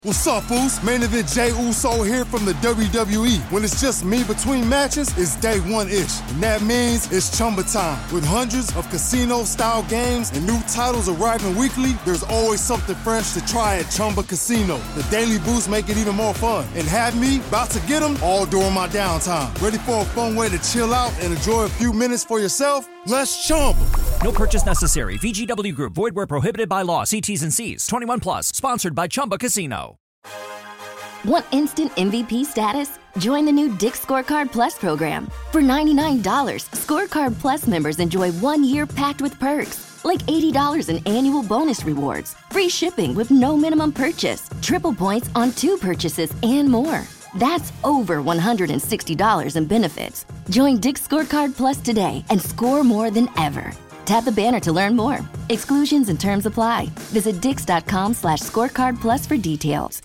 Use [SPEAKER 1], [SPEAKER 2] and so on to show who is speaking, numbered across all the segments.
[SPEAKER 1] What's up, Foos? Main event Jey Uso here from the WWE. When it's just me between matches, it's day one-ish. And that means it's Chumba time. With hundreds of casino-style games and new titles arriving weekly, there's always something fresh to try at Chumba Casino. The daily boosts make it even more fun. And have me about to get them all during my downtime. Ready for a fun way to chill out and enjoy a few minutes for yourself? Let's Chumba.
[SPEAKER 2] No purchase necessary. VGW Group. Void where prohibited by law. See T's and C's. 21 plus. Sponsored by Chumba Casino.
[SPEAKER 3] Want instant MVP status? Join the new Dick's Scorecard Plus program. For $99, Scorecard Plus members enjoy 1 year packed with perks, like $80 in annual bonus rewards, free shipping with no minimum purchase, triple points on 2 purchases, and more. That's over $160 in benefits. Join Dick's Scorecard Plus today and score more than ever. Tap the banner to learn more. Exclusions and terms apply. Visit dix.com/scorecardplus for details.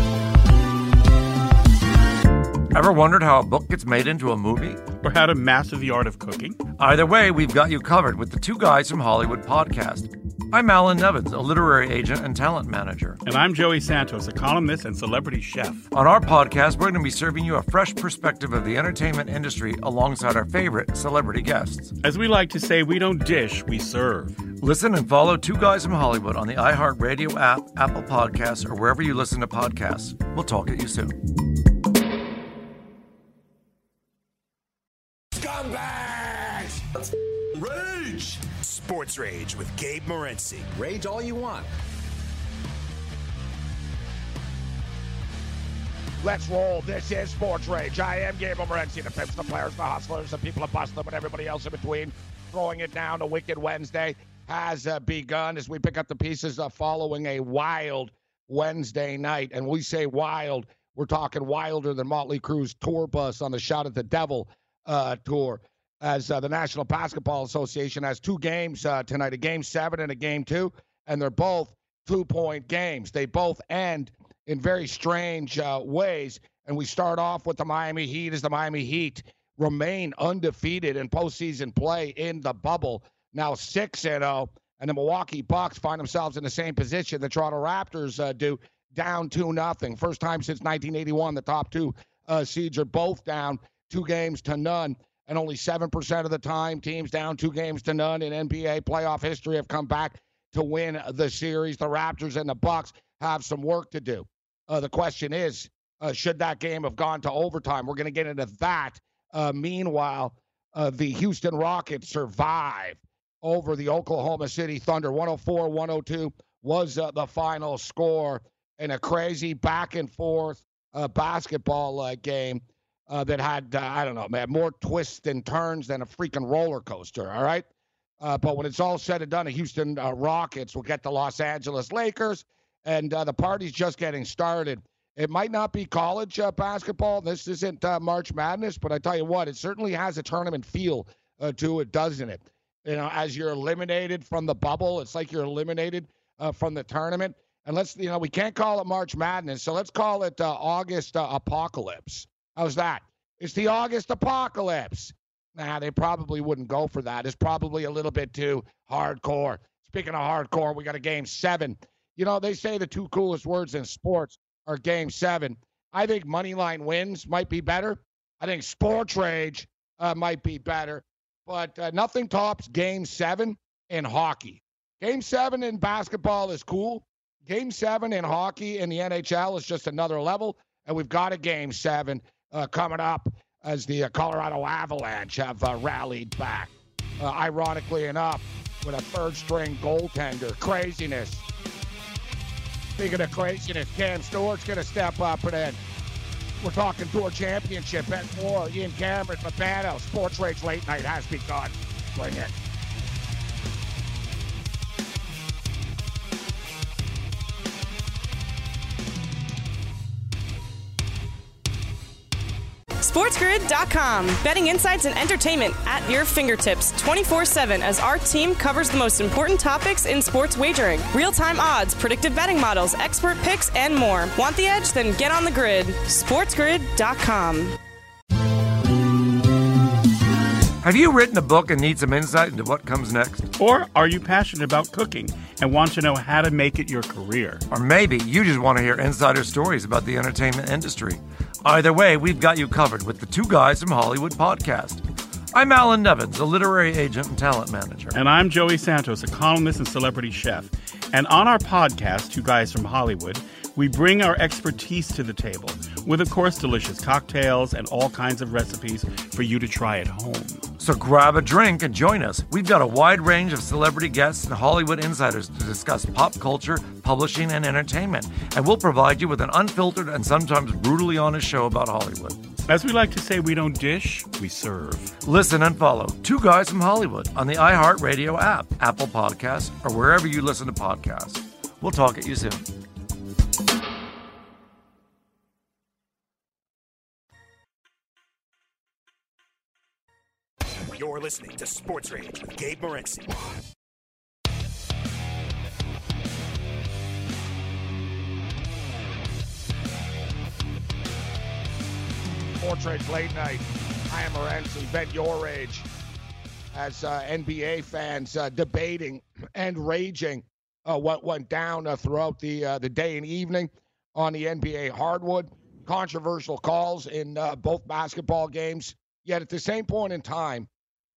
[SPEAKER 4] Ever wondered how a book gets made into a movie?
[SPEAKER 5] Or how to master the art of cooking?
[SPEAKER 4] Either way, we've got you covered with the Two Guys from Hollywood podcast. I'm Alan Nevins, a literary agent and talent manager.
[SPEAKER 5] And I'm Joey Santos, a columnist and celebrity chef.
[SPEAKER 4] On our podcast, we're going to be serving you a fresh perspective of the entertainment industry alongside our favorite celebrity guests.
[SPEAKER 5] As we like to say, we don't dish, we serve.
[SPEAKER 4] Listen and follow Two Guys from Hollywood on the iHeartRadio app, Apple Podcasts, or wherever you listen to podcasts. We'll talk at you soon.
[SPEAKER 6] Scumbags! Let's rage! Sports Rage with Gabe Morency.
[SPEAKER 7] Rage all you want.
[SPEAKER 8] Let's roll. This is Sports Rage. I am Gabe Morency, the pimps, the players, the hustlers, the people that bust them, and everybody else in between. Throwing it down. A Wicked Wednesday has begun as we pick up the pieces following a wild Wednesday night. And we say wild, we're talking wilder than Motley Crue's tour bus on the Shout at the Devil tour, as the National Basketball Association has 2 games tonight, a Game 7 and a Game 2, and they're both 2-point games. They both end in very strange ways, and we start off with the Miami Heat as the Miami Heat remain undefeated in postseason play in the bubble, now 6-0, and the Milwaukee Bucks find themselves in the same position the Toronto Raptors do, down 2-0. First time since 1981 the top 2 seeds are both down 2-0, and only 7% of the time teams down 2-0 in NBA playoff history have come back to win the series. The Raptors and the Bucks have some work to do. The question is, should that game have gone to overtime? We're going to get into that. Meanwhile, the Houston Rockets survive over the Oklahoma City Thunder. 104-102 was the final score in a crazy back-and-forth basketball game. That had, I don't know, man, more twists and turns than a freaking roller coaster, all right? But when it's all said and done, the Houston Rockets will get the Los Angeles Lakers, and the party's just getting started. It might not be college basketball. This isn't March Madness, but I tell you what, it certainly has a tournament feel to it, doesn't it? You know, as you're eliminated from the bubble, it's like you're eliminated from the tournament. And we can't call it March Madness, so let's call it August Apocalypse. How's that? It's the August Apocalypse. Nah, they probably wouldn't go for that. It's probably a little bit too hardcore. Speaking of hardcore, we got a Game 7. You know, they say the 2 coolest words in sports are Game 7. I think Moneyline Wins might be better. I think Sports Rage might be better. But nothing tops Game 7 in hockey. Game 7 in basketball is cool. Game 7 in hockey in the NHL is just another level. And we've got a Game 7 coming up as the Colorado Avalanche have rallied back. Ironically enough, with a third-string goaltender. Craziness. Speaking of craziness, Cam Stewart's going to step up and then we're talking Tour Championship and more. Ian Cameron, Babano, Sports Rage Late Night has begun. Bring it.
[SPEAKER 9] SportsGrid.com. Betting insights and entertainment at your fingertips 24/7 as our team covers the most important topics in sports wagering. Real-time odds, predictive betting models, expert picks, and more. Want the edge? Then get on the grid. SportsGrid.com.
[SPEAKER 4] Have you written a book and need some insight into what comes next?
[SPEAKER 5] Or are you passionate about cooking and want to know how to make it your career?
[SPEAKER 4] Or maybe you just want to hear insider stories about the entertainment industry. Either way, we've got you covered with the Two Guys from Hollywood podcast. I'm Alan Nevins, a literary agent and talent manager.
[SPEAKER 5] And I'm Joey Santos, a columnist and celebrity chef. And on our podcast, Two Guys from Hollywood, we bring our expertise to the table with, of course, delicious cocktails and all kinds of recipes for you to try at home.
[SPEAKER 4] So grab a drink and join us. We've got a wide range of celebrity guests and Hollywood insiders to discuss pop culture, publishing, and entertainment. And we'll provide you with an unfiltered and sometimes brutally honest show about Hollywood.
[SPEAKER 5] As we like to say, we don't dish, we serve.
[SPEAKER 4] Listen and follow Two Guys from Hollywood on the iHeartRadio app, Apple Podcasts, or wherever you listen to podcasts. We'll talk at you soon.
[SPEAKER 6] You're listening to Sports Rage with Gabe Morency.
[SPEAKER 8] Sports Rage late night. I am Morency. Vent your rage as NBA fans debating and raging what went down throughout the day and evening on the NBA hardwood. Controversial calls in both basketball games. Yet at the same point in time,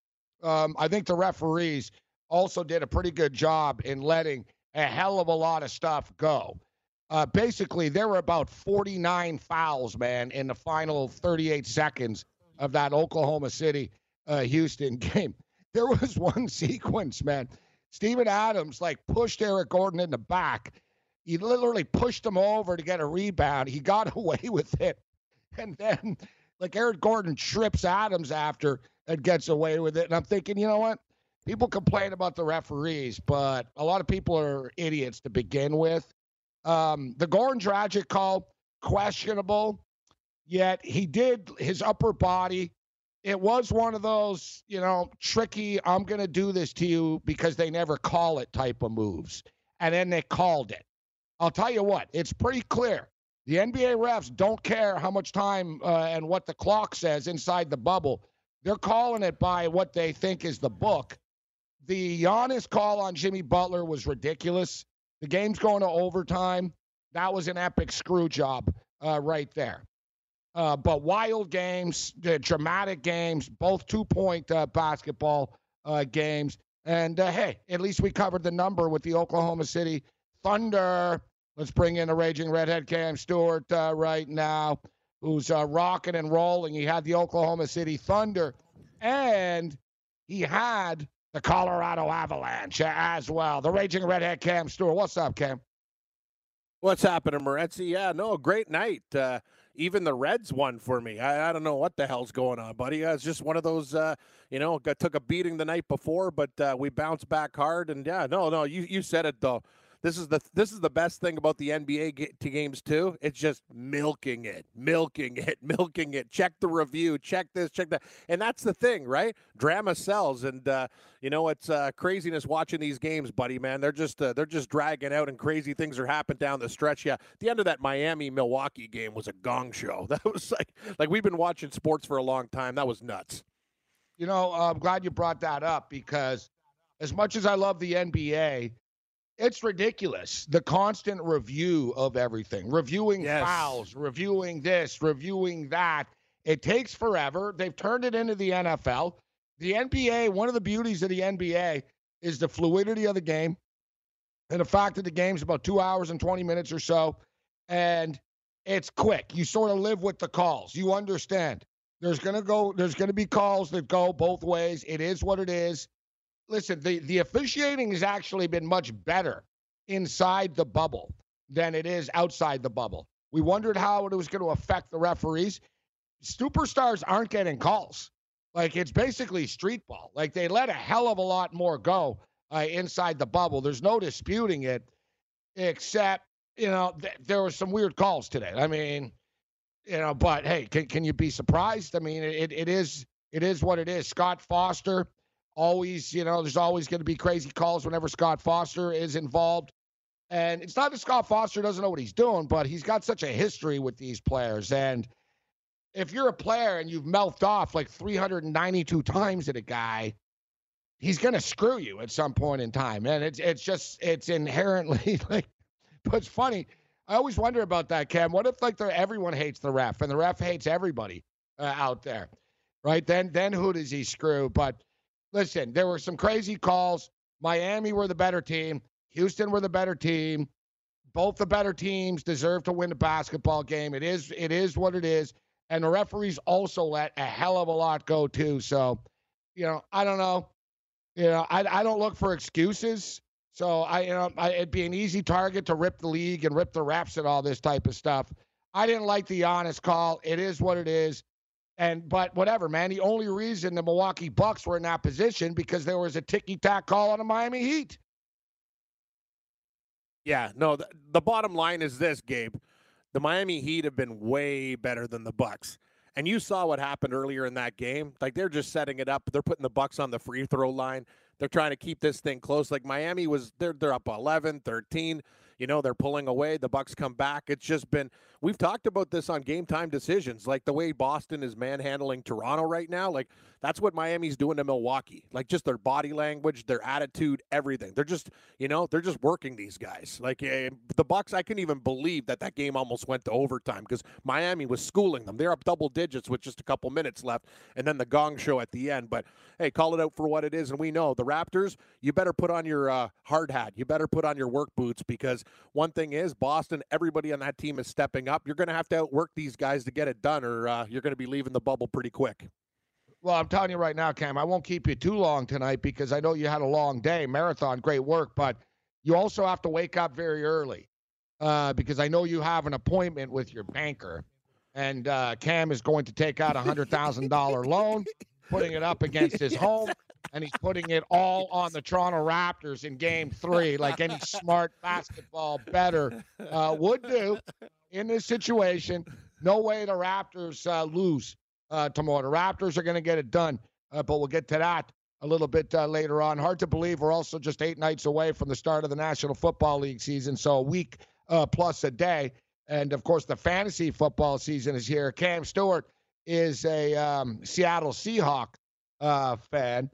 [SPEAKER 8] I think the referees also did a pretty good job in letting a hell of a lot of stuff go. Basically, there were about 49 fouls, man, in the final 38 seconds of that Oklahoma City Houston game. There was one sequence, man. Steven Adams, pushed Eric Gordon in the back. He literally pushed him over to get a rebound. He got away with it. And then, Eric Gordon trips Adams after and gets away with it. And I'm thinking, you know what? People complain about the referees, but a lot of people are idiots to begin with. The Goran Dragic call, questionable, yet he did his upper body. It was one of those, tricky, I'm going to do this to you because they never call it type of moves. And then they called it. I'll tell you what, it's pretty clear. The NBA refs don't care how much time and what the clock says inside the bubble. They're calling it by what they think is the book. The Giannis call on Jimmy Butler was ridiculous. The game's going to overtime. That was an epic screw job right there. But wild games, dramatic games, both two-point basketball games. And, hey, at least we covered the number with the Oklahoma City Thunder. Let's bring in the Raging Redhead Cam Stewart right now, who's rocking and rolling. He had the Oklahoma City Thunder, and he had the Colorado Avalanche as well. The Raging Redhead Cam Stewart. What's up, Cam?
[SPEAKER 7] What's happening, Morency? Yeah, no, great night. Even the Reds won for me. I don't know what the hell's going on, buddy. It's just one of those, took a beating the night before, but we bounced back hard. And, yeah, no, you said it, though. This is the best thing about the NBA games too. It's just milking it. Check the review. Check this. Check that. And that's the thing, right? Drama sells, and it's craziness watching these games, buddy. Man, they're just dragging out, and crazy things are happening down the stretch. Yeah, the end of that Miami-Milwaukee game was a gong show. That was like we've been watching sports for a long time. That was nuts.
[SPEAKER 8] I'm glad you brought that up because as much as I love the NBA. It's ridiculous, the constant review of everything, reviewing fouls, reviewing this, reviewing that. It takes forever. They've turned it into the NFL. The NBA, one of the beauties of the NBA is the fluidity of the game and the fact that the game's about 2 hours and 20 minutes or so, and it's quick. You sort of live with the calls. You understand. There's going to be calls that go both ways. It is what it is. Listen, the officiating has actually been much better inside the bubble than it is outside the bubble. We wondered how it was going to affect the referees. Superstars aren't getting calls. It's basically street ball. They let a hell of a lot more go inside the bubble. There's no disputing it, except, there were some weird calls today. I mean, but hey, can you be surprised? I mean, it is what it is. Scott Foster. Always, there's always going to be crazy calls whenever Scott Foster is involved. And it's not that Scott Foster doesn't know what he's doing, but he's got such a history with these players. And if you're a player and you've mouthed off like 392 times at a guy, he's going to screw you at some point in time. And it's inherently like, but it's funny. I always wonder about that, Cam. What if like everyone hates the ref and the ref hates everybody out there, right? Then who does he screw? But listen, there were some crazy calls. Miami were the better team. Houston were the better team. Both the better teams deserve to win the basketball game. It is what it is. And the referees also let a hell of a lot go too. So, I don't know. I don't look for excuses. So it'd be an easy target to rip the league and rip the refs and all this type of stuff. I didn't like the honest call. It is what it is. But whatever, man. The only reason the Milwaukee Bucks were in that position because there was a ticky-tack call on the Miami Heat.
[SPEAKER 7] Yeah, no, the bottom line is this, Gabe. The Miami Heat have been way better than the Bucks. And you saw what happened earlier in that game. Like, they're just setting it up. They're putting the Bucks on the free throw line. They're trying to keep this thing close. Like, Miami they're up 11, 13. They're pulling away. The Bucks come back. It's just been, we've talked about this on Game Time Decisions, like the way Boston is manhandling Toronto right now. Like, that's what Miami's doing to Milwaukee. Like, just their body language, their attitude, everything. They're just, they're just working these guys. Like, the Bucks, I couldn't even believe that game almost went to overtime because Miami was schooling them. They're up double digits with just a couple minutes left, and then the gong show at the end. But, hey, call it out for what it is, and we know the Raptors, you better put on your hard hat. You better put on your work boots because one thing is, Boston, everybody on that team is stepping up. You're going to have to outwork these guys to get it done, or you're going to be leaving the bubble pretty quick.
[SPEAKER 8] Well, I'm telling you right now, Cam, I won't keep you too long tonight because I know you had a long day, marathon, great work, but you also have to wake up very early because I know you have an appointment with your banker, and Cam is going to take out a $100,000 loan, putting it up against his home, and he's putting it all on the Toronto Raptors in Game 3, like any smart basketball bettor would do in this situation. No way the Raptors lose tomorrow. The Raptors are going to get it done, but we'll get to that a little bit later on. Hard to believe we're also just 8 nights away from the start of the National Football League season, so a week plus a day. And, of course, the fantasy football season is here. Cam Stewart is a Seattle Seahawk fan.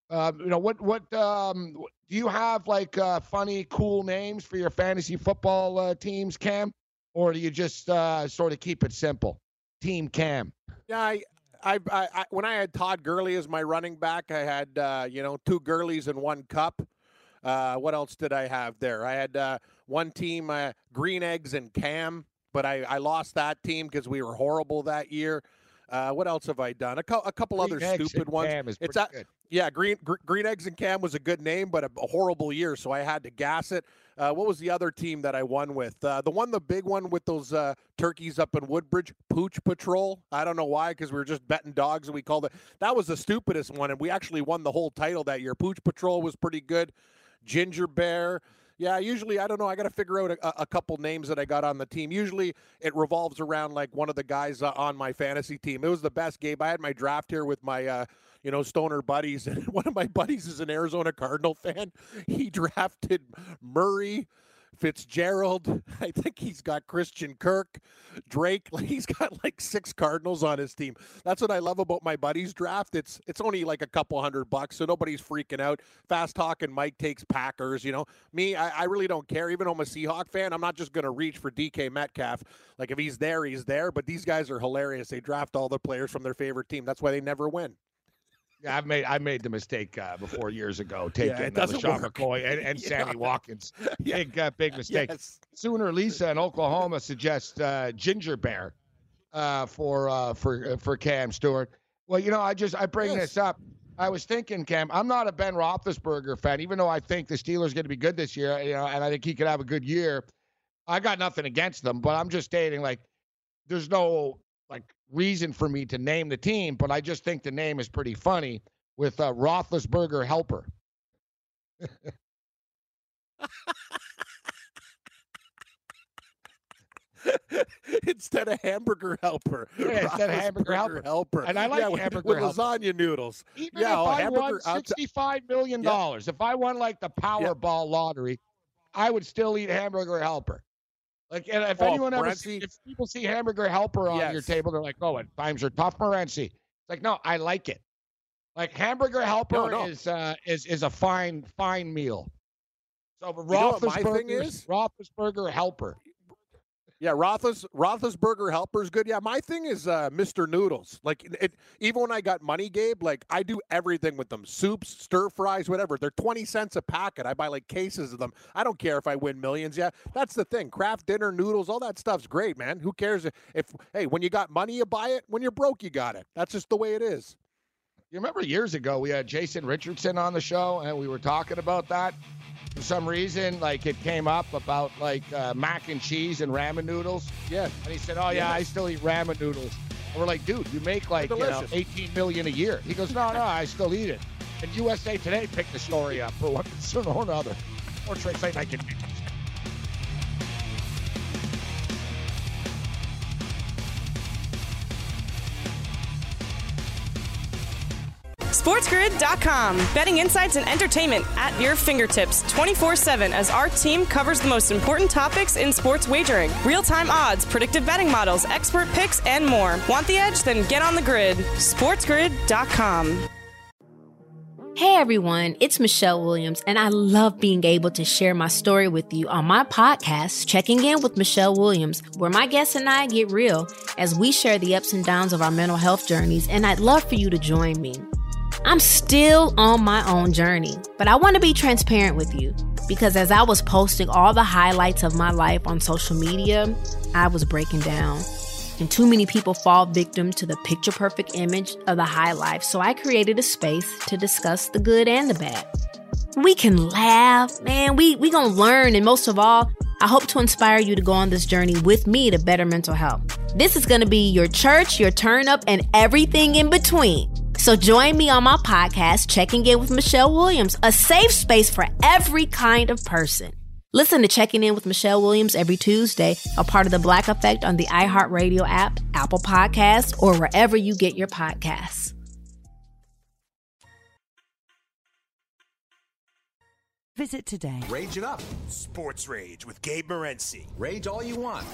[SPEAKER 8] What do you have, like, funny, cool names for your fantasy football teams, Cam? Or do you just sort of keep it simple? Team Cam.
[SPEAKER 7] Yeah, I when I had Todd Gurley as my running back, I had 2 Gurleys and 1 Cup. What else did I have there? I had one team, Green Eggs and Cam, but I lost that team because we were horrible that year. What else have I done? A couple other stupid ones.
[SPEAKER 8] Cam is
[SPEAKER 7] it's
[SPEAKER 8] good.
[SPEAKER 7] Yeah, Green Eggs and Cam was a good name, but a horrible year, so I had to gas it. What was the other team that I won with? The big one with those turkeys up in Woodbridge, Pooch Patrol. I don't know why, because we were just betting dogs, and we called it. That was the stupidest one, and we actually won the whole title that year. Pooch Patrol was pretty good. Ginger Bear. Yeah, usually, I don't know. I got to figure out a couple names that I got on the team. Usually, it revolves around, like, one of the guys on my fantasy team. It was the best game. I had my draft here with my, stoner buddies, and one of my buddies is an Arizona Cardinal fan. He drafted Murray, Fitzgerald. I think he's got Christian Kirk, Drake. He's got like 6 Cardinals on his team. That's what I love about my buddy's draft. It's only like a couple $100, so nobody's freaking out. Fast talking Mike takes Packers. Me, I really don't care. Even though I'm a Seahawk fan, I'm not just going to reach for DK Metcalf. Like, if he's there, he's there. But these guys are hilarious. They draft all the players from their favorite team. That's why they never win.
[SPEAKER 8] Yeah, I made the mistake before years ago taking LaShawn McCoy and Sammy Watkins. Big mistake.
[SPEAKER 7] Yes.
[SPEAKER 8] Sooner Lisa in Oklahoma suggests Ginger Bear for Cam Stewart. Well, I bring this up. I was thinking, Cam, I'm not a Ben Roethlisberger fan, even though I think the Steelers are going to be good this year, and I think he could have a good year. I got nothing against them, but I'm just stating, like, there's no reason for me to name the team, but I just think the name is pretty funny with Roethlisberger helper.
[SPEAKER 7] Instead of hamburger helper.
[SPEAKER 8] Yeah, instead of hamburger helper. And I like hamburger
[SPEAKER 7] with
[SPEAKER 8] helper.
[SPEAKER 7] Lasagna noodles.
[SPEAKER 8] Even if I won $65 million, if I won like the Powerball lottery, I would still eat hamburger helper. Like, and if
[SPEAKER 7] Oh,
[SPEAKER 8] anyone ever
[SPEAKER 7] Morency.
[SPEAKER 8] if people see Hamburger Helper on your
[SPEAKER 7] Yes.
[SPEAKER 8] table, they're like, "Oh, times are tough, Morency." It's like, no, I like it. Like Hamburger Helper
[SPEAKER 7] No.
[SPEAKER 8] is a fine meal. So
[SPEAKER 7] You know what my thing is?
[SPEAKER 8] Roethlisberger Helper.
[SPEAKER 7] Yeah, Roethlisberger Helper's good. Yeah, my thing is Mr. Noodles. Like, even when I got money, Gabe, like, I do everything with them. Soups, stir fries, whatever. They're 20 cents a packet. I buy, like, cases of them. I don't care if I win millions. Yeah, that's the thing. Kraft Dinner, noodles, all that stuff's great, man. Who cares hey, when you got money, you buy it. When you're broke, you got it. That's just the way it is.
[SPEAKER 8] You remember years ago we had Jason Richardson on the show, and we were talking about that. For some reason, like, it came up about, like, mac and cheese and ramen noodles.
[SPEAKER 7] Yeah.
[SPEAKER 8] And he said, oh, yeah, I still eat ramen noodles. And we're like, dude, you make, like, $18 million a year. He goes, no, I still eat it. And USA Today picked the story up for one reason or another. Or Trade Late Night continues.
[SPEAKER 9] SportsGrid.com. Betting insights and entertainment at your fingertips 24/7 as our team covers the most important topics in sports wagering. Real-time odds, predictive betting models, expert picks, and more. Want the edge? Then get on the grid. SportsGrid.com.
[SPEAKER 10] Hey everyone, it's Michelle Williams, and I love being able to share my story with you on my podcast, Checking In with Michelle Williams, where my guests and I get real as we share the ups and downs of our mental health journeys, and I'd love for you to join me. I'm still on my own journey, but I want to be transparent with you because as I was posting all the highlights of my life on social media, I was breaking down. And too many people fall victim to the picture-perfect image of the high life, so I created a space to discuss the good and the bad. We can laugh, man, we gonna learn, and most of all, I hope to inspire you to go on this journey with me to better mental health. This is gonna be your church, your turn up, and everything in between. So join me on my podcast, Checking In with Michelle Williams, a safe space for every kind of person. Listen to Checking In with Michelle Williams every Tuesday, a part of the Black Effect on the iHeartRadio app, Apple Podcasts, or wherever you get your podcasts.
[SPEAKER 11] Visit today.
[SPEAKER 6] Rage it up. Sports Rage with Gabe Morency. Rage all you want.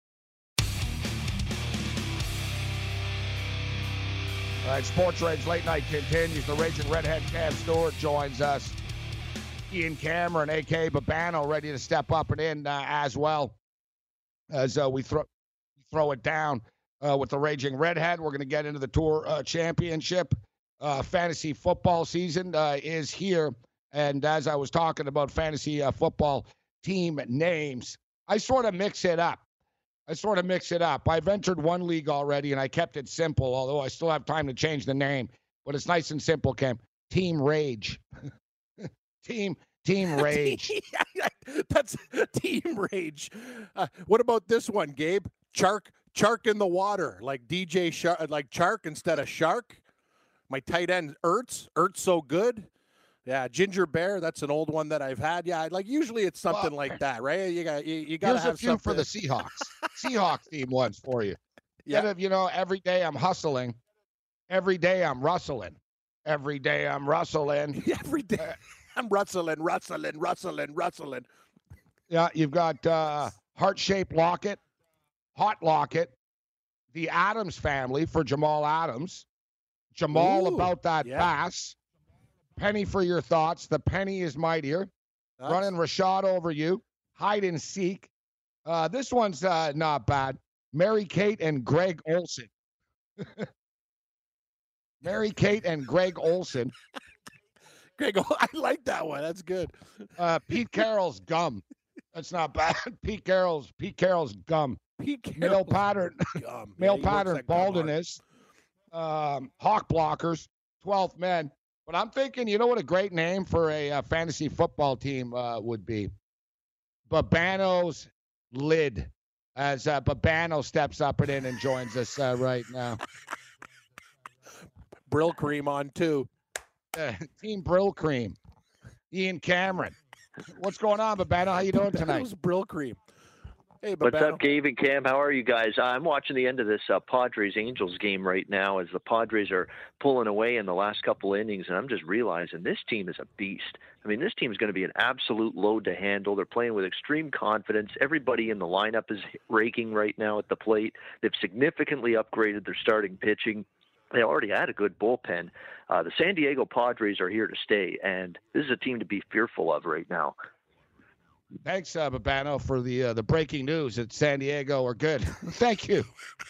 [SPEAKER 8] All right, Sports Rage Late Night continues. The Raging Redhead Cam Stewart joins us. Ian Cameron, a.k.a. Babano, ready to step up and in as well as we throw it down with the Raging Redhead. We're going to get into the Tour Championship. Fantasy football season is here. And as I was talking about fantasy football team names, I sort of mix it up. I've entered one league already, and I kept it simple, although I still have time to change the name. But it's nice and simple, Cam. Team Rage. Team Rage.
[SPEAKER 7] That's Team Rage. What about this one, Gabe? Chark in the water, like DJ Shark, like Chark instead of Shark. My tight end Ertz so good. Yeah, Ginger Bear. That's an old one that I've had. Yeah, like usually it's something like that, right? You got to have
[SPEAKER 8] a few
[SPEAKER 7] something
[SPEAKER 8] for the Seahawks. Seahawks team ones for you. Yeah. Instead of, every day I'm hustling. Every day I'm rustling. Every day I'm rustling.
[SPEAKER 7] Every day I'm rustling.
[SPEAKER 8] Yeah, you've got heart-shaped locket, hot locket, the Adams family for Jamal Adams. Jamal about that pass. Penny for your thoughts. The penny is mightier. Running Rashad over you. Hide and seek. This one's not bad. Mary-Kate and Greg Olson. Mary-Kate and Greg Olson.
[SPEAKER 7] Greg, I like that one. That's good.
[SPEAKER 8] Pete Carroll's gum. That's not bad. Pete Carroll's gum. Male pattern. Male pattern baldness. Hawk blockers. 12th men. But I'm thinking, you know what a great name for a fantasy football team would be? Babano's Lid. As Babano steps up and in and joins us right now.
[SPEAKER 7] Brill Cream on too.
[SPEAKER 8] Team Brill Cream. Ian Cameron. What's going on, Babano? How you doing tonight?
[SPEAKER 7] Babano's Brill Cream. Hey,
[SPEAKER 12] what's up, Gabe and Cam? How are you guys? I'm watching the end of this Padres-Angels game right now as the Padres are pulling away in the last couple innings, and I'm just realizing this team is a beast. I mean, this team is going to be an absolute load to handle. They're playing with extreme confidence. Everybody in the lineup is raking right now at the plate. They've significantly upgraded their starting pitching. They already had a good bullpen. The San Diego Padres are here to stay, and this is a team to be fearful of right now.
[SPEAKER 8] Thanks, Babano, for the breaking news that San Diego are good. Thank you.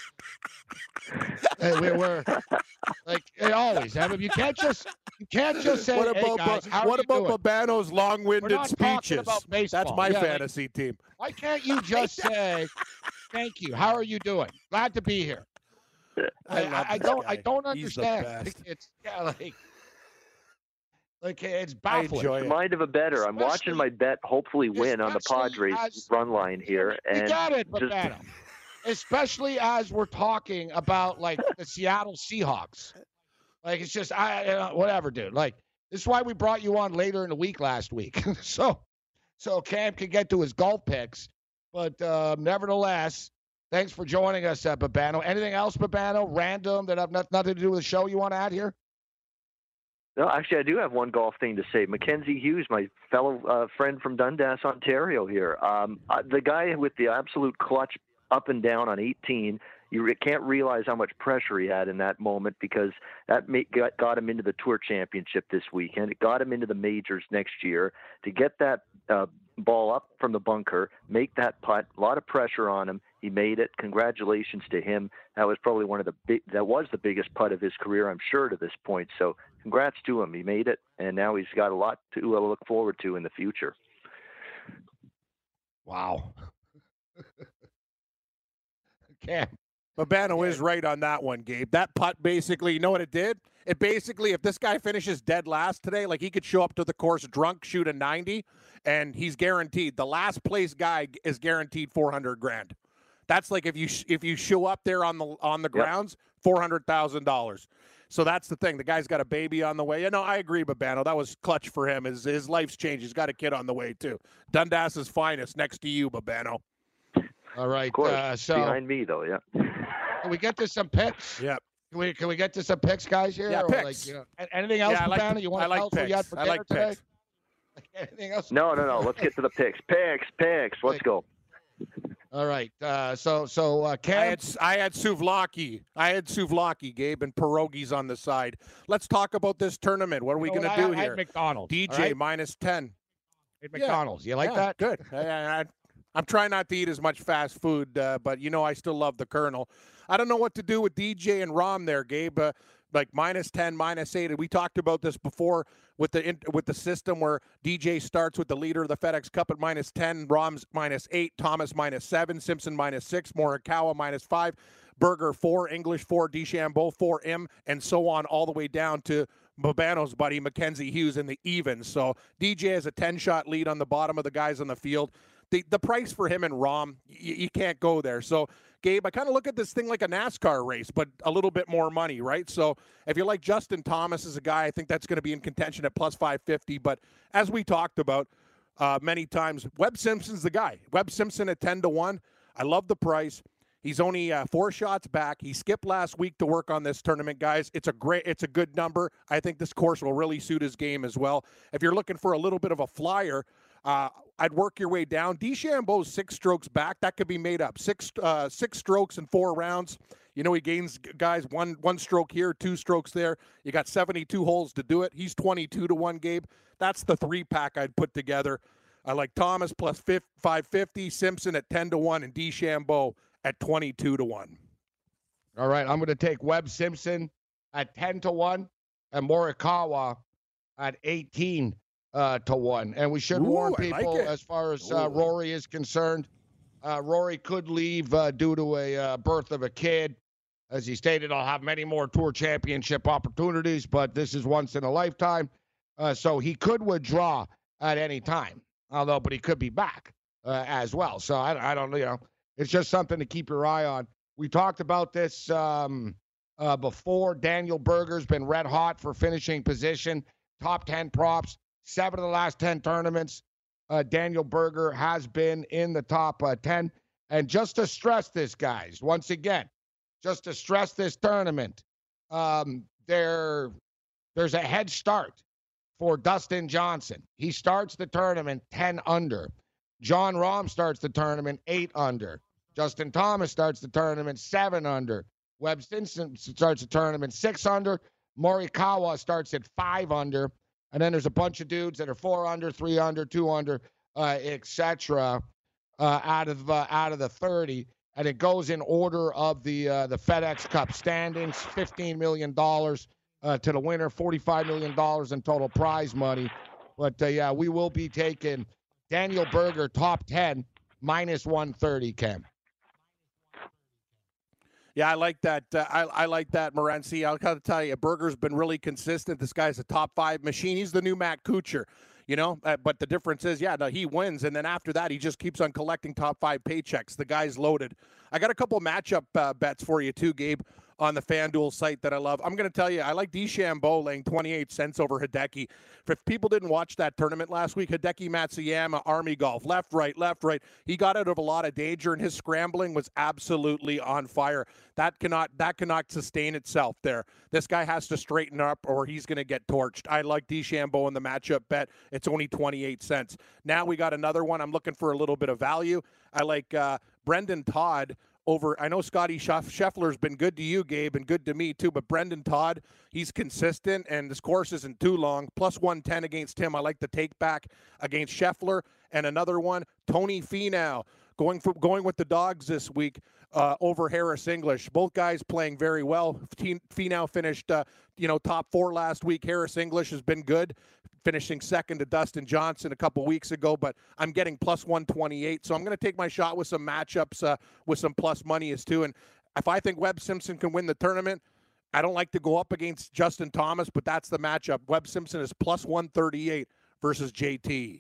[SPEAKER 8] Hey, we're like always. I mean, you can't just say.
[SPEAKER 7] What about Babano's long-winded speeches? That's my fantasy team.
[SPEAKER 8] Why can't you just say, "Thank you. How are you doing? Glad to be here." I don't understand. It's it's baffling.
[SPEAKER 12] It's mind of a better. I'm watching my bet hopefully win on the Padres run line here. And
[SPEAKER 8] you got it, Babano. Especially as we're talking about like the Seattle Seahawks. Like it's just whatever, dude. Like this is why we brought you on later in the week last week. so Cam can get to his golf picks. But nevertheless, thanks for joining us, Babano. Anything else, Babano, random that have nothing to do with the show you want to add here?
[SPEAKER 12] No, actually, I do have one golf thing to say. Mackenzie Hughes, my fellow friend from Dundas, Ontario here. The guy with the absolute clutch up and down on 18, you can't realize how much pressure he had in that moment because that got him into the Tour Championship this weekend. It got him into the majors next year. To get that ball up from the bunker, make that putt, a lot of pressure on him. He made it. Congratulations to him. That was probably that was the biggest putt of his career, I'm sure, to this point. So congrats to him. He made it, and now he's got a lot to look forward to in the future.
[SPEAKER 8] Wow. Cam.
[SPEAKER 7] Babano is right on that one, Gabe. That putt basically, you know what it did? It basically, if this guy finishes dead last today, like he could show up to the course drunk, shoot a 90, and he's guaranteed. The last place guy is guaranteed $400,000. That's like if you show up there on the grounds, $400,000. So that's the thing. The guy's got a baby on the way. I agree, Babano. That was clutch for him. His life's changed. He's got a kid on the way too. Dundas's finest next to you, Babano.
[SPEAKER 8] All right.
[SPEAKER 12] Of course, so behind me though, yeah.
[SPEAKER 8] Can we get to some picks?
[SPEAKER 7] Yeah.
[SPEAKER 8] Can we get to some picks, guys? Here?
[SPEAKER 7] Yeah, picks.
[SPEAKER 8] Anything else, Babano? You want to tell us what you had for dinner today? Anything else?
[SPEAKER 12] No. Let's get to the picks. Picks. Let's go.
[SPEAKER 8] All right. So Cam.
[SPEAKER 7] I had souvlaki, Gabe, and pierogies on the side. Let's talk about this tournament. What are we going to do here?
[SPEAKER 8] I had McDonald's.
[SPEAKER 7] DJ
[SPEAKER 8] right?
[SPEAKER 7] minus 10.
[SPEAKER 8] At McDonald's. You like that?
[SPEAKER 7] Good. I'm trying not to eat as much fast food, but I still love the Colonel. I don't know what to do with DJ and Rom there, Gabe. Like minus 10, minus 8. And we talked about this before with the system where DJ starts with the leader of the FedEx Cup at minus 10, Rom's minus 8, Thomas minus 7, Simpson minus 6, Morikawa minus 5, Berger 4, English 4, DeChambeau 4, M, and so on all the way down to Babano's buddy Mackenzie Hughes in the evens. So DJ has a 10-shot lead on the bottom of the guys on the field. The price for him and Rom, you can't go there. So, Gabe, I kind of look at this thing like a NASCAR race, but a little bit more money, right? So if you like Justin Thomas as a guy, I think that's going to be in contention at plus 550. But as we talked about many times, Webb Simpson's the guy. Webb Simpson at 10-1. I love the price. He's only 4 shots back. He skipped last week to work on this tournament, guys. It's a good number. I think this course will really suit his game as well. If you're looking for a little bit of a flyer, I'd work your way down. DeChambeau's 6 strokes back. That could be made up. 6 strokes in 4 rounds. He gains guys one stroke here, 2 strokes there. You got 72 holes to do it. He's 22-1, Gabe. That's the 3-pack I'd put together. I like Thomas plus 550, Simpson at 10-1, and DeChambeau at 22-1.
[SPEAKER 8] All right, I'm going to take Webb Simpson at 10-1 and Morikawa at 18-1. And we should warn people as far as Rory is concerned. Rory could leave due to a birth of a kid. As he stated, I'll have many more Tour Championship opportunities, but this is once in a lifetime. So he could withdraw at any time, but he could be back as well. So I don't know. It's just something to keep your eye on. We talked about this before. Daniel Berger's been red hot for finishing position, top 10 props, 7 of the last 10 tournaments. Daniel Berger has been in the top 10. And just to stress this, guys, once again, just to stress this tournament, there's a head start for Dustin Johnson. He starts the tournament 10 under. John Rahm starts the tournament 8 under. Justin Thomas starts the tournament 7 under. Webb Simpson starts the tournament 6 under. Morikawa starts at 5 under. And then there's a bunch of dudes that are 4 under, 3 under, 2 under, etc. Out of the 30. And it goes in order of the FedEx Cup standings. $15 million to the winner, $45 million in total prize money. But, yeah, we will be taking Daniel Berger, top 10, minus 130, Cam.
[SPEAKER 7] Yeah, I like that. I like that, Morency. I'll kind of tell you, Berger's been really consistent. This guy's a top 5 machine. He's the new Matt Kuchar, you know. But the difference is, he wins, and then after that, he just keeps on collecting top 5 paychecks. The guy's loaded. I got a couple matchup bets for you too, Gabe, on the FanDuel site that I love. I'm going to tell you, I like DeChambeau laying 28 cents over Hideki. If people didn't watch that tournament last week, Hideki Matsuyama, Army Golf, left, right. He got out of a lot of danger, and his scrambling was absolutely on fire. That cannot sustain itself there. This guy has to straighten up, or he's going to get torched. I like DeChambeau in the matchup bet. It's only 28 cents. Now we got another one. I'm looking for a little bit of value. I like Brendan Todd over. I know Scotty Scheffler's been good to you, Gabe, and good to me too, but Brendan Todd, he's consistent, and this course isn't too long. Plus 110 against him. I like the take back against Scheffler. And another one, Tony Finau, going with the dogs this week over Harris English. Both guys playing very well. Finau finished top 4 last week. Harris English has been good, finishing second to Dustin Johnson a couple weeks ago, but I'm getting plus 128. So I'm going to take my shot with some matchups with some plus money as too. And if I think Webb Simpson can win the tournament, I don't like to go up against Justin Thomas, but that's the matchup. Webb Simpson is plus 138 versus JT.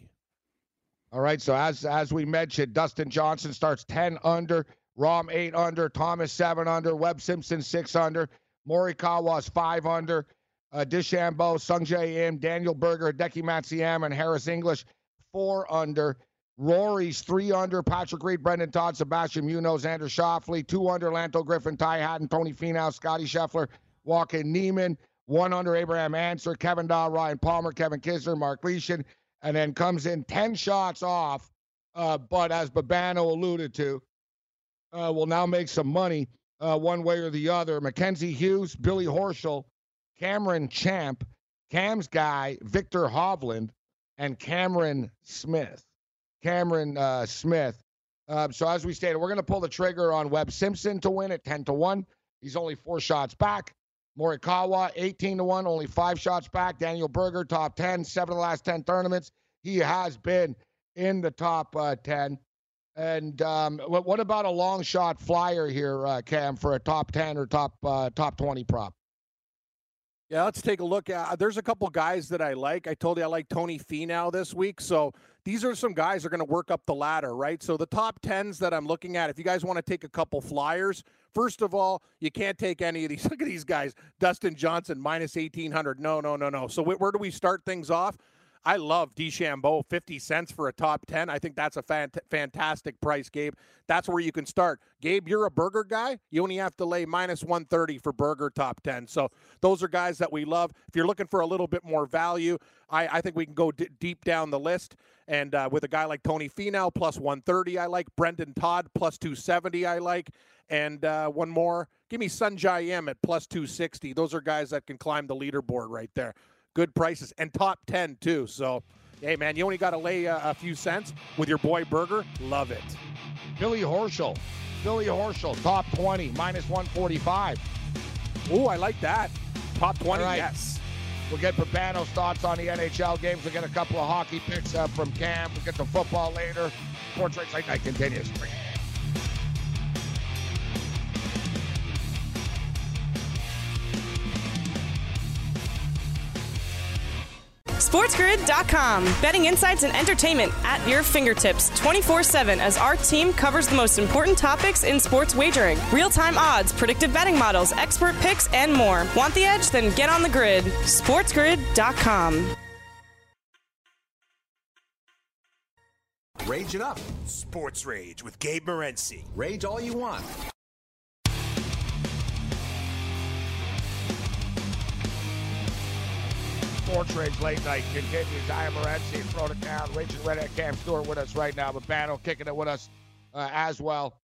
[SPEAKER 8] All right, so as we mentioned, Dustin Johnson starts 10 under, Rahm 8 under, Thomas 7 under, Webb Simpson 6 under, Morikawa's 5 under, DeChambeau, Sungjae Im, Daniel Berger, Hideki Matsuyama, and Harris English 4 under. Rory's 3 under, Patrick Reed, Brendan Todd, Sebastian Munoz, Xander Schauffele, 2 under, Lanto Griffin, Ty Hatton, Tony Finau, Scotty Scheffler, Joaquin Niemann, 1 under, Abraham Ancer, Kevin Na, Ryan Palmer, Kevin Kisner, Mark Leishman, and then comes in 10 shots off, but as Babano alluded to, will now make some money one way or the other. Mackenzie Hughes, Billy Horschel, Cameron Champ, Cam's guy, Victor Hovland, and Cameron Smith. So as we stated, we're going to pull the trigger on Webb Simpson to win at 10-1. He's only 4 shots back. Morikawa, 18-1, only 5 shots back. Daniel Berger, top 10, 7 of the last 10 tournaments. He has been in the top 10. And what about a long shot flyer here, Cam, for a top 10 or top 20 prop?
[SPEAKER 7] Yeah, let's take a look. There's a couple guys that I like. I told you I like Tony Finau this week. So these are some guys that are going to work up the ladder, right? So the top 10s that I'm looking at, if you guys want to take a couple flyers, first of all, you can't take any of these. Look at these guys. Dustin Johnson, minus 1,800. No. So where do we start things off? I love DeChambeau, 50 cents for a top 10. I think that's a fantastic price, Gabe. That's where you can start. Gabe, you're a Berger guy. You only have to lay minus 130 for Berger top 10. So those are guys that we love. If you're looking for a little bit more value, I think we can go deep down the list. And with a guy like Tony Finau, plus 130, I like. Brendan Todd, plus 270, I like. And one more, give me Sungjae Im at plus 260. Those are guys that can climb the leaderboard right there. Good prices, and top 10 too. So, hey man, you only got to lay a few cents with your boy Berger. Love it.
[SPEAKER 8] Billy Horschel, top 20, minus 145.
[SPEAKER 7] Ooh, I like that. Top 20,
[SPEAKER 8] right.
[SPEAKER 7] Yes.
[SPEAKER 8] We'll get Babano's thoughts on the NHL games. We'll get a couple of hockey picks from Cam. We'll get to football later. Sports Rage Late Night continues.
[SPEAKER 9] SportsGrid.com. Betting insights and entertainment at your fingertips 24/7 as our team covers the most important topics in sports wagering. Real-time odds, predictive betting models, expert picks, and more. Want the edge? Then get on the grid. SportsGrid.com.
[SPEAKER 6] Rage it up. Sports Rage with Gabe Morency. Rage all you want.
[SPEAKER 8] Sports Rage late night continues. I am Morency and throwing it down. Raging Redhead Cam Stewart with us right now. Babano kicking it with us as well.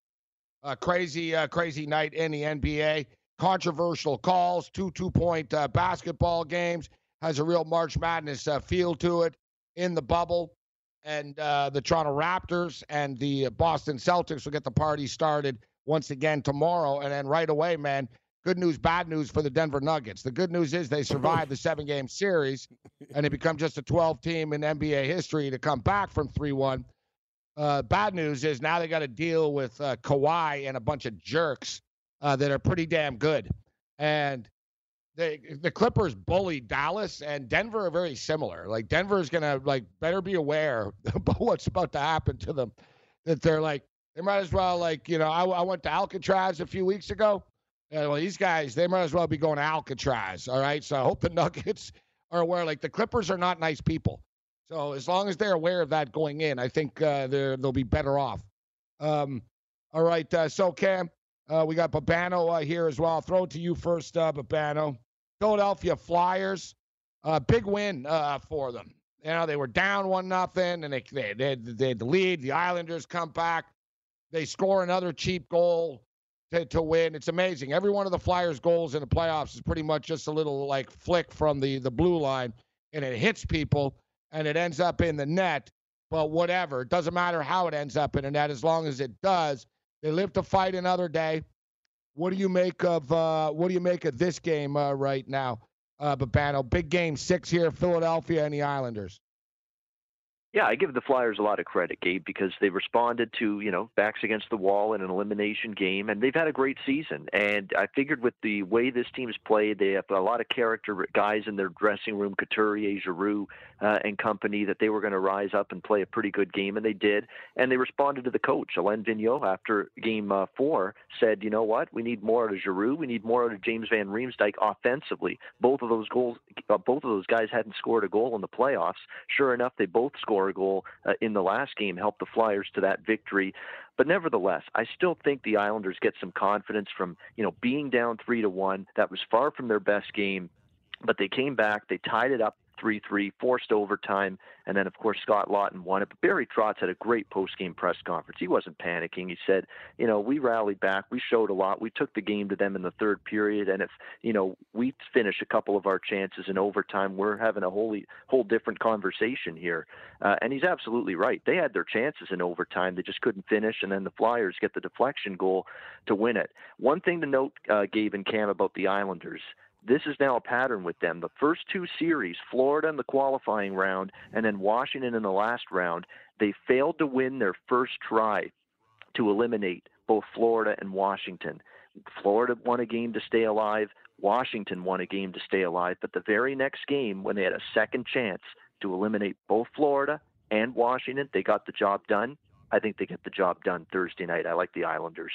[SPEAKER 8] Crazy night in the NBA. Controversial calls, two-point basketball games. Has a real March Madness feel to it in the bubble. And the Toronto Raptors and the Boston Celtics will get the party started once again tomorrow. And then right away, man, good news, bad news for the Denver Nuggets. The good news is they survived the 7-game series, and they become just a 12th team in NBA history to come back from 3-1. Bad news is now they got to deal with Kawhi and a bunch of jerks that are pretty damn good. And the Clippers bullied Dallas, and Denver are very similar. Like, Denver is going to, better be aware about what's about to happen to them. That they're they might as well, I went to Alcatraz a few weeks ago. Well, these guys, they might as well be going to Alcatraz, all right? So I hope the Nuggets are aware. The Clippers are not nice people. So as long as they're aware of that going in, I think they'll be better off. All right, so Cam, we got Babano here as well. I'll throw it to you first, Babano. Philadelphia Flyers, big win for them. They were down 1-0, and they had the lead. The Islanders come back. They score another cheap goal to win. It's amazing. Every one of the Flyers' goals in the playoffs is pretty much just a little flick from the blue line, and it hits people, and it ends up in the net. But whatever, it doesn't matter how it ends up in the net as long as it does. They live to fight another day. What do you make of this game right now, Babano? Big game 6 here, Philadelphia and the Islanders.
[SPEAKER 12] Yeah, I give the Flyers a lot of credit, Gabe, because they responded to, backs against the wall in an elimination game, and they've had a great season. And I figured with the way this team's played, they have a lot of character guys in their dressing room, Couturier, Giroux, and company, that they were going to rise up and play a pretty good game, and they did. And they responded to the coach, Alain Vigneault, after Game 4, said, you know what, we need more out of Giroux, we need more out of James Van Riemsdyk offensively. Both of those guys hadn't scored a goal in the playoffs. Sure enough, they both scored a goal in the last game, helped the Flyers to that victory. But nevertheless, I still think the Islanders get some confidence from, being down 3-1. That was far from their best game, but they came back, they tied it up 3-3, forced overtime, and then, of course, Scott Laughton won it. But Barry Trotz had a great post-game press conference. He wasn't panicking. He said, we rallied back. We showed a lot. We took the game to them in the third period, and if, we finish a couple of our chances in overtime, we're having a whole different conversation here. And he's absolutely right. They had their chances in overtime. They just couldn't finish, and then the Flyers get the deflection goal to win it. One thing to note, Gabe and Cam, about the Islanders, this is now a pattern with them. The first 2 series, Florida in the qualifying round and then Washington in the last round, they failed to win their first try to eliminate both Florida and Washington. Florida won a game to stay alive. Washington won a game to stay alive. But the very next game, when they had a second chance to eliminate both Florida and Washington, they got the job done. I think they get the job done Thursday night. I like the Islanders.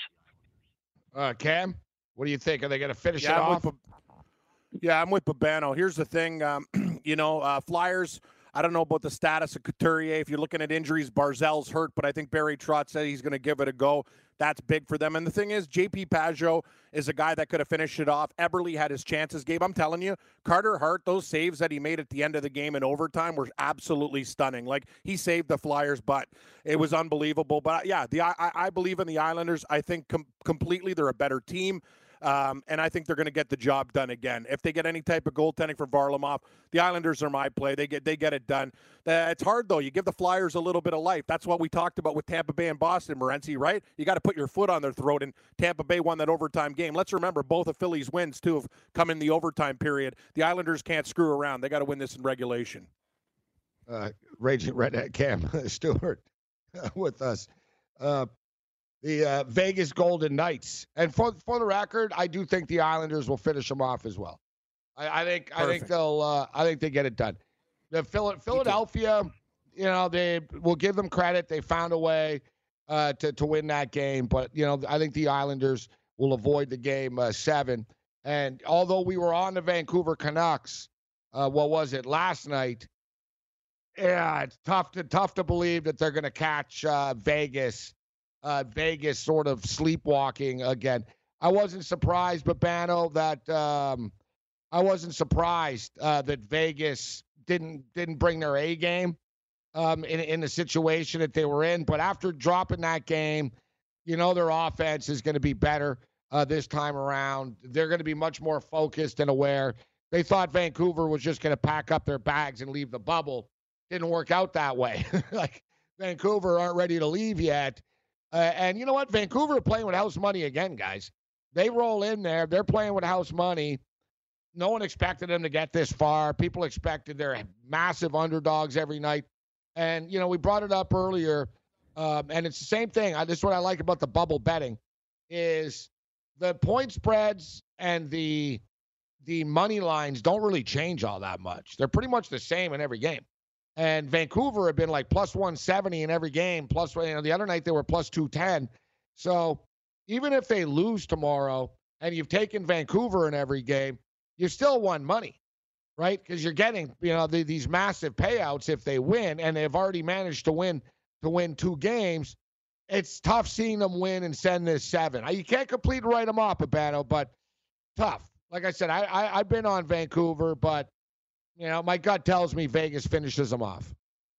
[SPEAKER 8] Cam, what do you think? Are they going to finish it off?
[SPEAKER 7] I'm with Babano. Here's the thing, Flyers, I don't know about the status of Couturier. If you're looking at injuries, Barzell's hurt, but I think Barry Trotz said he's going to give it a go. That's big for them. And the thing is, J.P. Pageau is a guy that could have finished it off. Eberle had his chances. Gabe, I'm telling you, Carter Hart, those saves that he made at the end of the game in overtime were absolutely stunning. He saved the Flyers' butt. It was unbelievable. But, yeah, I believe in the Islanders. I think completely they're a better team. And I think they're going to get the job done again. If they get any type of goaltending from Varlamov, the Islanders are my play. They get it done. It's hard, though. You give the Flyers a little bit of life. That's what we talked about with Tampa Bay and Boston, Morency, right? You got to put your foot on their throat, and Tampa Bay won that overtime game. Let's remember, both of Philly's wins, too, have come in the overtime period. The Islanders can't screw around. They got to win this in regulation.
[SPEAKER 8] Raging Redhead Cam Stewart with us. The Vegas Golden Knights. And for the record, I do think the Islanders will finish them off as well. I think they get it done. The Philadelphia, they will give them credit. They found a way to win that game, but I think the Islanders will avoid the game 7. And although we were on the Vancouver Canucks, last night, Yeah, it's tough to believe that they're going to catch Vegas sort of sleepwalking again. I wasn't surprised, Babano, that that Vegas didn't bring their A game in the situation that they were in. But after dropping that game, their offense is going to be better this time around. They're going to be much more focused and aware. They thought Vancouver was just going to pack up their bags and leave the bubble. Didn't work out that way. Like, Vancouver aren't ready to leave yet. And you know what? Vancouver are playing with house money again, guys. They roll in there. They're playing with house money. No one expected them to get this far. People expected they're massive underdogs every night. And, we brought it up earlier, and it's the same thing. This is what I like about the bubble betting is the point spreads and the money lines don't really change all that much. They're pretty much the same in every game. And Vancouver have been like plus 170 in every game. Plus, the other night they were plus 210. So even if they lose tomorrow and you've taken Vancouver in every game, you still won money, right? Because you're getting, these massive payouts if they win, and they've already managed to win 2 games. It's tough seeing them win and send this 7. You can't completely write them off, Babano, but tough. Like I said, I've been on Vancouver, but my gut tells me Vegas finishes them off.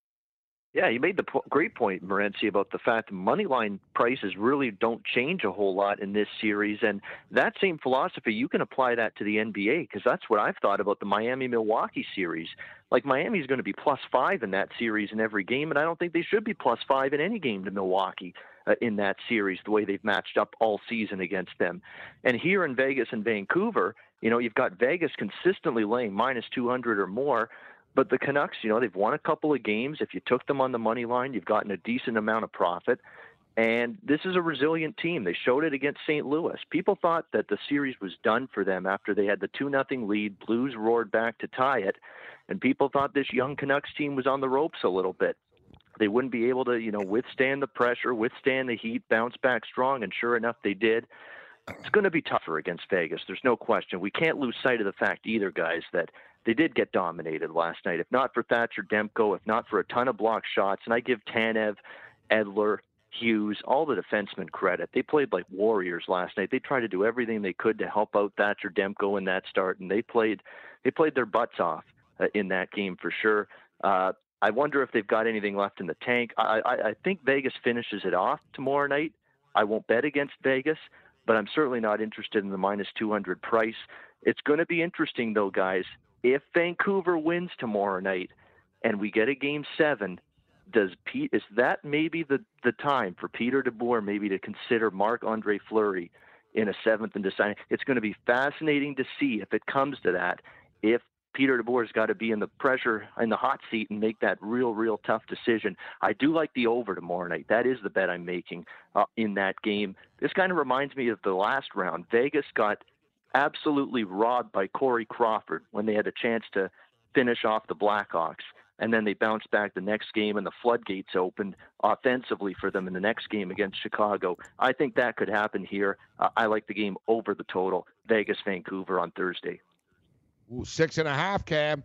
[SPEAKER 12] Yeah, you made the great point, Morency, about the fact that moneyline prices really don't change a whole lot in this series. And that same philosophy, you can apply that to the NBA, because that's what I've thought about the Miami-Milwaukee series. Like, Miami's going to be +5 in that series in every game, and I don't think they should be +5 in any game to Milwaukee in that series, the way they've matched up all season against them. And here in Vegas and Vancouver, you've got Vegas consistently laying -200 or more. But the Canucks, they've won a couple of games. If you took them on the money line, you've gotten a decent amount of profit. And this is a resilient team. They showed it against St. Louis. People thought that the series was done for them after they had the 2-0 lead. Blues roared back to tie it. And people thought this young Canucks team was on the ropes a little bit. They wouldn't be able to, withstand the pressure, withstand the heat, bounce back strong. And sure enough, they did. It's going to be tougher against Vegas. There's no question. We can't lose sight of the fact either, guys, that they did get dominated last night. If not for Thatcher Demko, if not for a ton of block shots, and I give Tanev, Edler, Hughes, all the defensemen credit. They played like warriors last night. They tried to do everything they could to help out Thatcher Demko in that start, and they played their butts off in that game for sure. I wonder if they've got anything left in the tank. I think Vegas finishes it off tomorrow night. I won't bet against Vegas, but I'm certainly not interested in the -200 price. It's going to be interesting, though, guys. If Vancouver wins tomorrow night and we get a Game 7, is that maybe the time for Peter DeBoer maybe to consider Marc-Andre Fleury in a 7th and deciding? It's going to be fascinating to see if it comes to that, if Peter DeBoer's got to be in the hot seat and make that real tough decision. I do like the over tomorrow night. That is the bet I'm making in that game. This kind of reminds me of the last round. Vegas got absolutely robbed by Corey Crawford when they had a chance to finish off the Blackhawks. And then they bounced back the next game, and the floodgates opened offensively for them in the next game against Chicago. I think that could happen here. I like the game over the total. Vegas-Vancouver on Thursday.
[SPEAKER 8] Ooh, 6.5, Cam.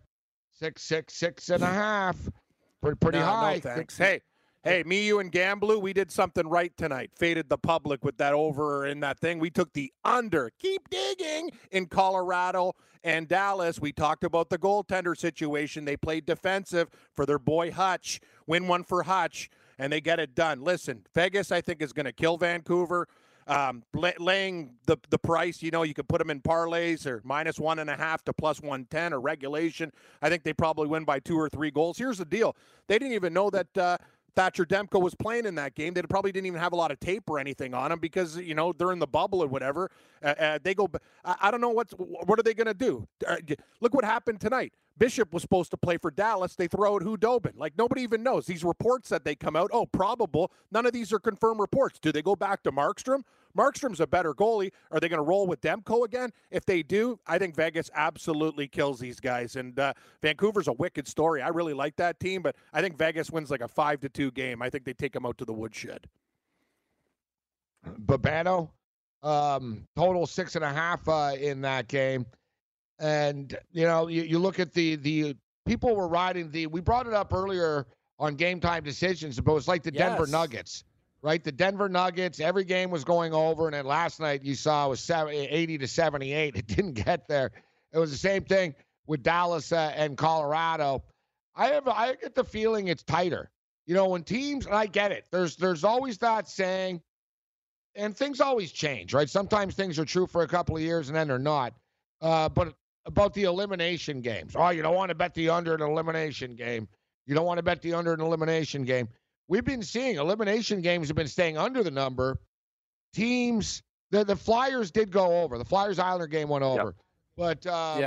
[SPEAKER 8] 6.5. Pretty high.
[SPEAKER 7] No, thanks. Hey, me, you, and Gamblu, we did something right tonight. Faded the public with that over in that thing. We took the under. Keep digging in Colorado and Dallas. We talked about the goaltender situation. They played defensive for their boy Hutch. Win one for Hutch, and they get it done. Listen, Vegas, I think, is going to kill Vancouver. Laying the price, you could put them in parlays or -1.5 to +110 or regulation. I think they probably win by 2 or 3 goals. Here's the deal. They didn't even know that Thatcher Demko was playing in that game. They probably didn't even have a lot of tape or anything on him because, they're in the bubble or whatever. They go, I don't know what are they going to do? Look what happened tonight. Bishop was supposed to play for Dallas. They throw out Hudobin. Like, nobody even knows. These reports that they come out, probable. None of these are confirmed reports. Do they go back to Markstrom? Markstrom's a better goalie. Are they going to roll with Demko again? If they do, I think Vegas absolutely kills these guys. And Vancouver's a wicked story. I really like that team, but I think Vegas wins like a 5-2 game. I think they take them out to the woodshed.
[SPEAKER 8] Babano, total 6.5 in that game. And, you look at the people were riding we brought it up earlier on Game Time Decisions, but it was like the Denver Nuggets, right? The Denver Nuggets, every game was going over, and then last night you saw it was 80-78. It didn't get there. It was the same thing with Dallas and Colorado. I get the feeling it's tighter. You know, when teams, and I get it, there's always that saying, and things always change, right? Sometimes things are true for a couple of years and then they're not. But about the elimination games. Oh, you don't want to bet the under in an elimination game. You don't want to bet the under in an elimination game. We've been seeing elimination games have been staying under the number. Teams, the Flyers did go over. The Flyers-Islander game went over. Yep.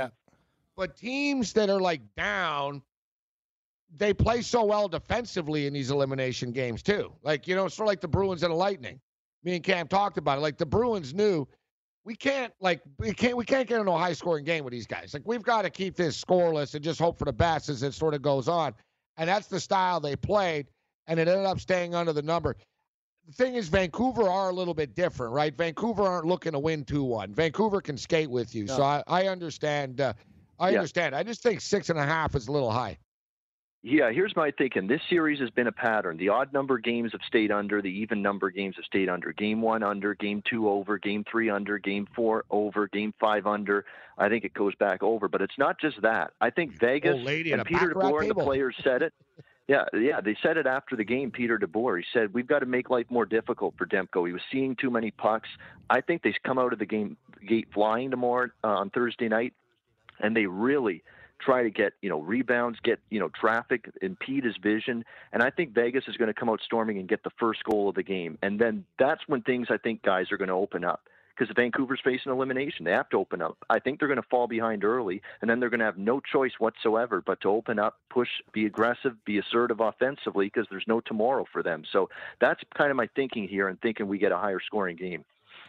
[SPEAKER 8] But teams that are like down, they play so well defensively in these elimination games too. Like, you know, sort of like the Bruins and the Lightning. Me and Cam talked about it. Like the Bruins knew we can't get into a high-scoring game with these guys. Like we've got to keep this scoreless and just hope for the best as it sort of goes on. And that's the style they played, and it ended up staying under the number. The thing is, Vancouver are a little bit different, right? Vancouver aren't looking to win 2-1. Vancouver can skate with you, so I understand. I understand. I just think 6.5 is a little high.
[SPEAKER 12] Yeah, here's my thinking. This series has been a pattern. The odd number games have stayed under. The even number games have stayed under. Game 1 under, Game 2 over, Game 3 under, Game 4 over, Game 5 under. I think it goes back over. But it's not just that. I think Vegas and Peter DeBoer and the players said it. Yeah, they said it after the game, Peter DeBoer. He said, we've got to make life more difficult for Demko. He was seeing too many pucks. I think they come out of the gate flying tomorrow on Thursday night, and they really try to get, rebounds, get, traffic, impede his vision. And I think Vegas is going to come out storming and get the first goal of the game. And then that's when things, I think, guys, are going to open up. Because if Vancouver's facing elimination, they have to open up. I think they're going to fall behind early, and then they're going to have no choice whatsoever but to open up, push, be aggressive, be assertive offensively, because there's no tomorrow for them. So that's kind of my thinking here, and thinking we get a higher scoring game.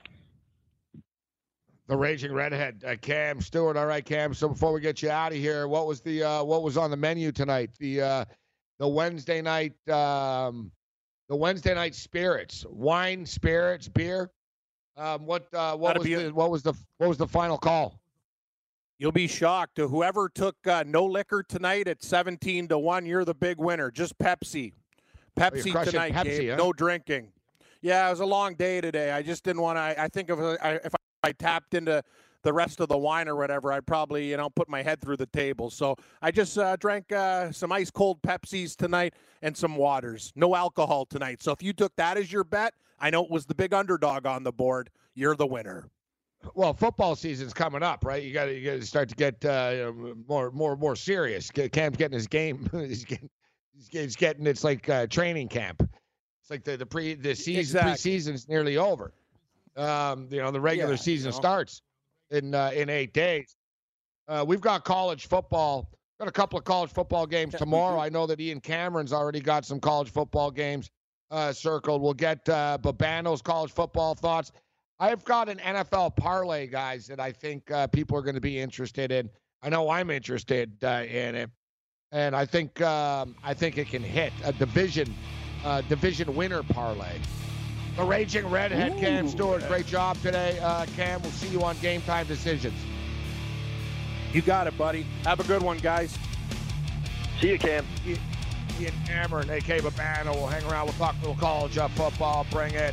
[SPEAKER 8] The Raging Redhead, Cam Stewart. All right, Cam. So before we get you out of here, what was on the menu tonight? The Wednesday night spirits, wine, spirits, beer. What was the final call?
[SPEAKER 7] You'll be shocked. Whoever took no liquor tonight at 17-1, you're the big winner. Just Pepsi. Pepsi tonight,
[SPEAKER 8] Pepsi,
[SPEAKER 7] Gabe.
[SPEAKER 8] huh?
[SPEAKER 7] No drinking. Yeah, it was a long day today. I just didn't want to. I think if I tapped into the rest of the wine or whatever, I'd probably, put my head through the table. So I just drank some ice cold Pepsis tonight and some waters. No alcohol tonight. So if you took that as your bet, I know it was the big underdog on the board. You're the winner.
[SPEAKER 8] Well, football season's coming up, right? You got to start to get more serious. Cam's getting his game. He's getting. It's like training camp. It's like the preseason's nearly over. The regular season starts in 8 days. We've got college football. Got a couple of college football games tomorrow. I know that Ian Cameron's already got some college football games circled. We'll get Babano's college football thoughts. I've got an NFL parlay, guys, that I think people are going to be interested in. I know I'm interested in it, and I think it can hit a division winner parlay. The Raging Redhead, Cam Stewart. Great job today, Cam. We'll see you on Game Time Decisions.
[SPEAKER 7] You got it, buddy. Have a good one, guys.
[SPEAKER 12] See you, Cam.
[SPEAKER 8] Ian Cameron, a.k.a. Babano. We'll hang around. We'll talk a little college football. Bring it.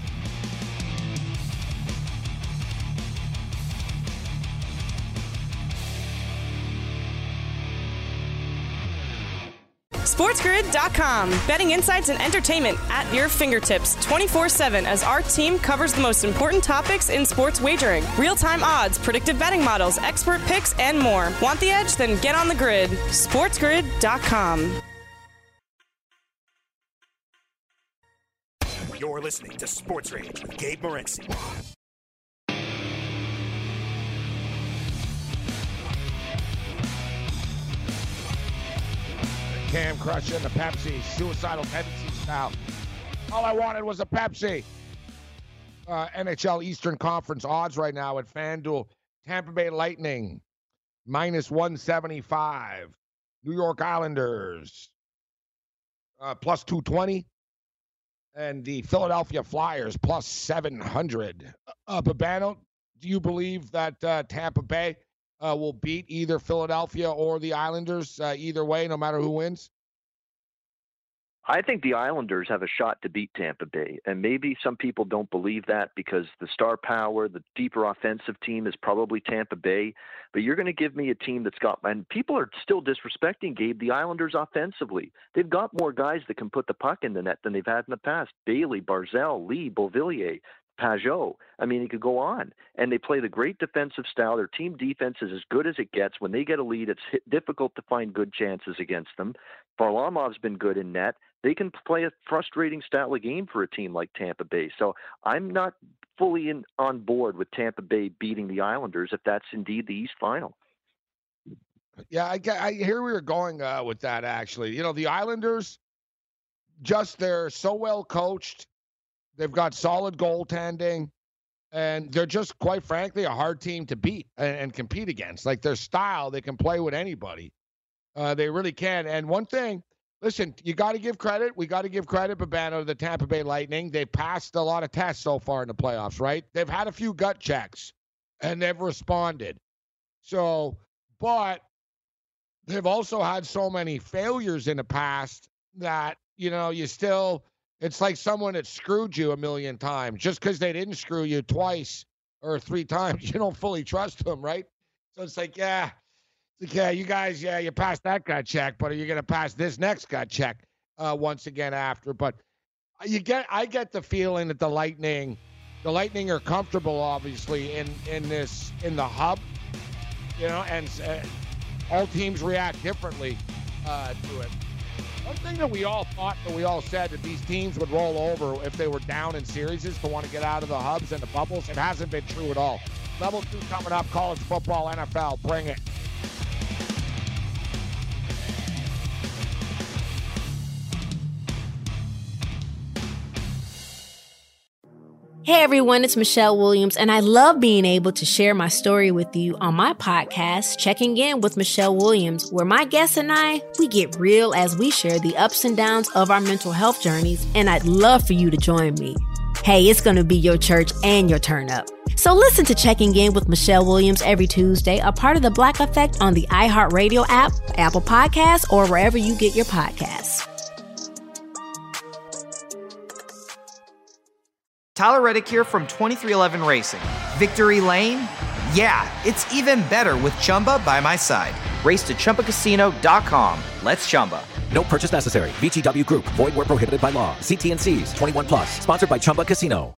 [SPEAKER 9] SportsGrid.com. Betting insights and entertainment at your fingertips 24/7 as our team covers the most important topics in sports wagering. Real-time odds, predictive betting models, expert picks, and more. Want the edge? Then get on the grid. SportsGrid.com.
[SPEAKER 6] You're listening to Sports Rage with Gabe Morency.
[SPEAKER 8] Cam crushing the Pepsi, suicidal tendencies now. All I wanted was a Pepsi. NHL Eastern Conference odds right now at FanDuel. Tampa Bay Lightning, -175. New York Islanders, +220. And the Philadelphia Flyers, +700. Babano, do you believe that Tampa Bay will beat either Philadelphia or the Islanders either way, no matter who wins?
[SPEAKER 12] I think the Islanders have a shot to beat Tampa Bay, and maybe some people don't believe that because the star power, the deeper offensive team is probably Tampa Bay, but you're going to give me a team that's got, and people are still disrespecting, Gabe, the Islanders offensively. They've got more guys that can put the puck in the net than they've had in the past. Bailey, Barzal, Lee, Beauvillier, Pajot. I mean, it could go on. And they play the great defensive style. Their team defense is as good as it gets. When they get a lead, it's difficult to find good chances against them. Varlamov's been good in net. They can play a frustrating style of game for a team like Tampa Bay. So I'm not fully on board with Tampa Bay beating the Islanders if that's indeed the East Final.
[SPEAKER 8] Yeah, I hear we were going with that, actually. You know, the Islanders, they're so well coached. They've got solid goaltending, and they're just, quite frankly, a hard team to beat and compete against. Like, their style, they can play with anybody. They really can. And one thing, listen, you got to give credit. We got to give credit, Babano, to the Tampa Bay Lightning. They've passed a lot of tests so far in the playoffs, right? They've had a few gut checks, and they've responded. So, but they've also had so many failures in the past that, you know, it's like someone that screwed you a million times. Just because they didn't screw you twice or 3 times, you don't fully trust them, right? So it's like, you guys, you passed that gut check, but are you going to pass this next gut check once again after? But I get the feeling that the Lightning are comfortable, obviously, in the hub, you know, and all teams react differently to it. One thing that we all thought, that we all said, that these teams would roll over if they were down in series to want to get out of the hubs and the bubbles, it hasn't been true at all. Level 2 coming up, college football, NFL, bring it.
[SPEAKER 10] Hey everyone, it's Michelle Williams, and I love being able to share my story with you on my podcast, Checking In with Michelle Williams, where my guests and we get real as we share the ups and downs of our mental health journeys, and I'd love for you to join me. Hey, it's going to be your church and your turn up. So listen to Checking In with Michelle Williams every Tuesday, a part of the Black Effect on the iHeartRadio app, Apple Podcasts, or wherever you get your podcasts.
[SPEAKER 13] Tyler Reddick here from 2311 Racing. Victory Lane? Yeah, it's even better with Chumba by my side. Race to ChumbaCasino.com. Let's Chumba.
[SPEAKER 2] No purchase necessary. VGW Group. Void where prohibited by law. See T&Cs. 21+. Sponsored by Chumba Casino.